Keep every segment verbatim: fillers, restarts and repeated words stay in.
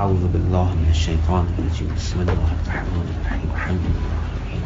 اعوذ بالله من الشیطان الرجیم. بسم الله الرحمن الرحیم. الحمد لله.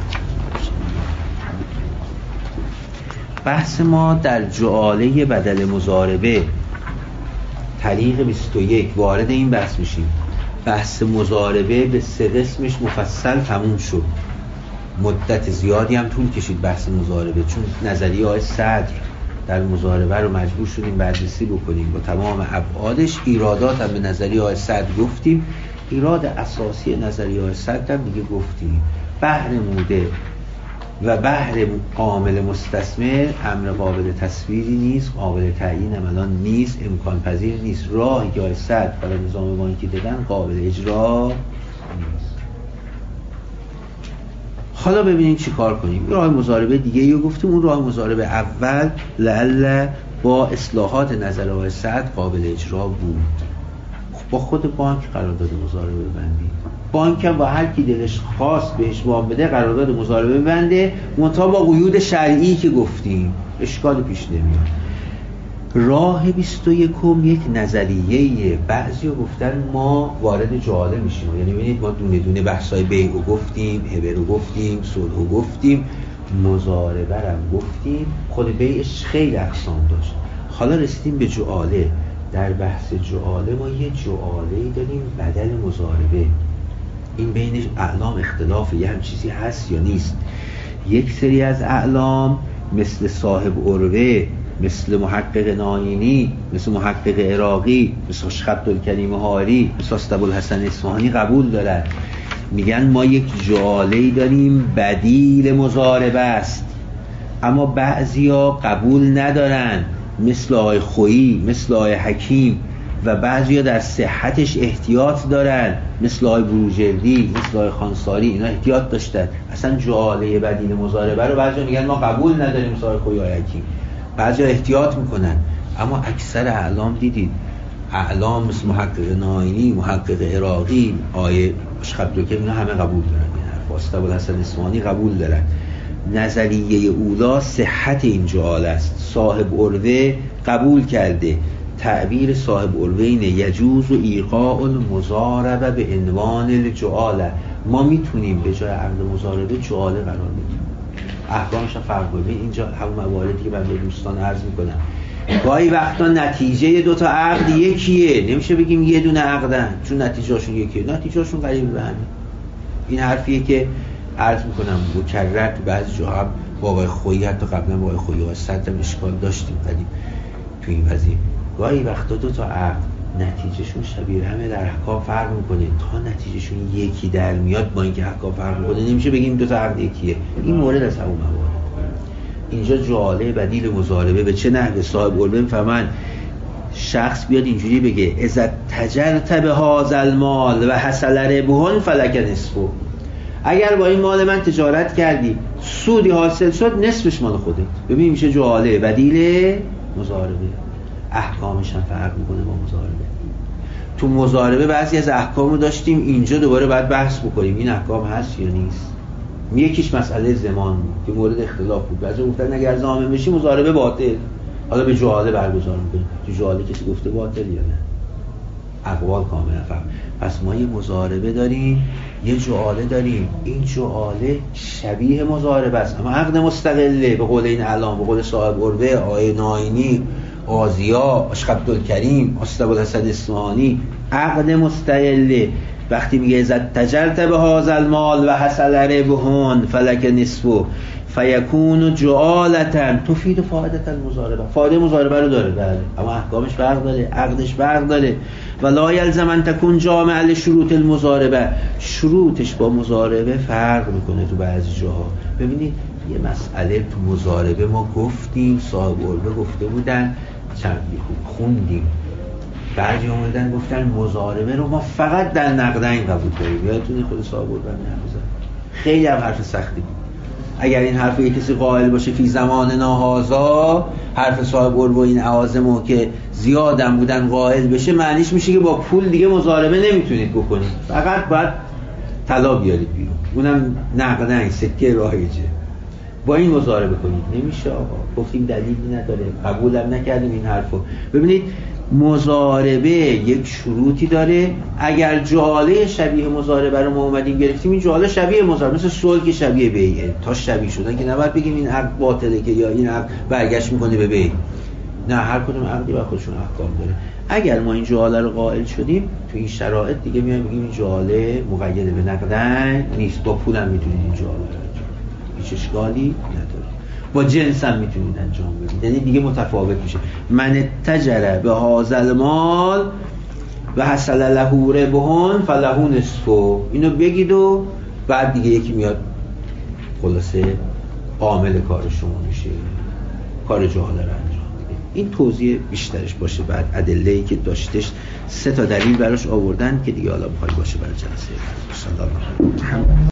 بحث ما در جعاله بدل مضاربه طریق بیست و یک وارد این بحث میشیم. بحث مضاربه به سه قسمش مفصل تموم شد. مدت زیادی هم طول کشید بحث مضاربه، چون نظریه های صدر در مضاربه رو مجبور شدیم بررسی بکنیم با تمام ابعادش. ایرادات هم به نظریه های صدر گفتیم، ایراد اساسی نظریه های صدر هم دیگه گفتیم. بحر موده و بحر عامل مستثمر امر قابل تصویری نیست، قابل تعیین هم الان نیست، امکان پذیر نیست. راهی که های صدر برای نظام بانکی دادن قابل اجرا نیست. حالا ببینیم چی کار کنیم. راه مضاربه دیگه یا گفتیم، اون راه مضاربه اول لعل با اصلاحات نظریه صدر قابل اجرا بود. با خود بانک قرارداد مضاربه ببندید. بانک هم با هر کی دلش خواست بهش وام بده قرارداد مضاربه ببنده، منتها با قیود شرعی که گفتیم اشکال پیش نمیاد. راه بیست و یکم یک نظریه. بعضی ها گفتن ما وارد جعاله میشیم، یعنی ببینید ما دونه دونه بحثای بیع رو گفتیم، هبه رو گفتیم، صلح رو گفتیم، مضاربه رو گفتیم. خود بیعش خیلی اقسام داشت. حالا رسیدیم به جعاله. در بحث جعاله ما یه جعاله داریم بدل مضاربه. این بینش اعلام اختلافه، یه هم چیزی هست یا نیست. یک سری از اعلام مثل صاحب عروه، مثل محقق ناینی، مثل محقق عراقی، مثل عبدالکریم حاری، مثل ابوالحسن اصفهانی قبول دارن. میگن ما یک جعاله داریم بدیل مضاربه است. اما بعضیا قبول ندارن، مثل آقای خویی، مثل آقای حکیم، و بعضیا در صحتش احتیاط دارن، مثل آقای بروجردی، مثل آقای خانساری. اینا احتیاط داشتن. اصلا جعاله بدیل مضاربه رو بعضیا میگن ما قبول نداریم، مثل آقای خویی، آقای حکیم. بعضیا احتیاط میکنن. اما اکثر اعلام دیدید، اعلام مثل محقق ناینی، محقق عراقی، آقای عبدالکریم، اینا همه قبول دارن. این حرف ابوالحسن اصفهانی قبول دارن. نظریه اولا صحت این جعاله است. صاحب عروه قبول کرده. تعبیر صاحب عروه اینه یجوز و ایقاع المضاربه به عنوان الجعاله. ما میتونیم به جای عقد مضاربه جعاله قرار بدیم. احکامش فرق کنه. اینجا همون مواردی که من به دوستان عرض میکنم. گاهی وقتا نتیجه دو تا عقد یکیه، نمیشه بگیم یه دونه عقدن چون نتیجهشون یکیه، نتیجهشون قریب به همه. این حرفیه که عرض میکنم مکرر تو بعضی جاها هم با آقای خویی، حتی قبلا با آقای خویی ها صدرم اشکال داشتیم قدیم تو این قضیه. گاهی وقتا دو تا عقد نتیجهشون شبیه همه، در احکام فرق میکنه. تا نتیجهشون یکی در میاد با اینکه احکام فرق میکنه نمیشه بگیم دو تا عقد یکیه. این مورد از همون موارد. اینجا جعاله بدیل مضاربه به چه نحوه؟ صاحب عروه میفهمن شخص بیاد اینجوری بگه اذا تجرت به هذا المال و حصل ربح فلک نصفه. اگر با این مال من تجارت کردی سودی حاصل شد، نصفش مال خودت. ببین میشه جعاله بدیل مضاربه. احکامش هم فرق میکنه با مضاربه. تو مضاربه بعضی از احکام رو داشتیم، اینجا دوباره باید بحث بکنیم این احکام هست یا نیست. یکیش مسئله زمان بود که مورد اختلاف بود. بعضی گفتن اگر ضامن بشی مضاربه باطل، حالا به جعاله برگزار میکنیم. تو جعاله کسی گفته باطل یا نه؟ اقوال کاملا فرق. پس ما یه مضاربه داریم، یه جعاله داریم. این جعاله شبیه مضاربه است اما عقد مستقله. به قول این اعلام، به قول صاحب عروه، آقای ناینی، قاضیا، عبدالکریم، ابوالحسن اصفهانی، عقد مستقله. وقتی میگه اذا تجرت به هذا المال و حصل ربح فلک نصفه فیکون جعالة تفید فائده المضاربه. فایده مضاربه رو داره بله، اما احکامش فرق داره، عقدش فرق داره. و لا یلزم ان تکون جامع لشروط المضاربه. شروطش با مضاربه فرق میکنه تو بعضی جاها. ببینید یه مسئله تو مضاربه ما گفتیم، صاحب عروه گفته بودن، چند خوندیم، بعضی اومدن گفتن مضاربه رو ما فقط در نقدین قبول داریم. یادتونه خود صاحب عروه نمی‌ذاره. خیلی هم حرف سختی بود. اگر این حرف یک کسی قائل باشه فی زمان ناهازا، حرف صاحب عروه این عوازمو که زیادم بودن قائل بشه، معنیش میشه که با پول دیگه مضاربه نمیتونید بکنید، فقط باید طلا بیارید بیرون، اونم نقدین، سکه رایجه، با این مضاربه کنید. نمیشه آقا، گفتیم دلیلی نداره، قبولم نکردیم این حرفو. ببینید مضاربه یک شروطی داره. اگر جاله شبیه مضاربه رو ما اومدیم گرفتیم، این جاله شبیه مضاربه، مثل صلح که شبیه بیعه، تا شبیه شدن که نباید بگیم این عقد باطله که یا این عقد برگشت میکنه به بیع. نه، هر کدوم عقدی با خودشون احکام داره. اگر ما این جاله رو قائل شدیم تو این شرایط دیگه میایم بگیم این جاله مقید به نقدن نیست، با پولم میتونید این جاله رو هیچ اشکالی نداره، با جنس هم میتونید انجام بدید، یعنی دیگه متفاوت میشه. من تجره به هازل مال و حصل له ربحون فله نصفه، اینو بگید و بعد دیگه یکی میاد خلاصه عامل کار شما میشه، کار جاله رو انجام میده. این توضیح بیشترش باشه بعد ادله‌ای که داشتش سه تا دلیل براش آوردن که دیگه حالا بخوای باشه برای جلسه بعد.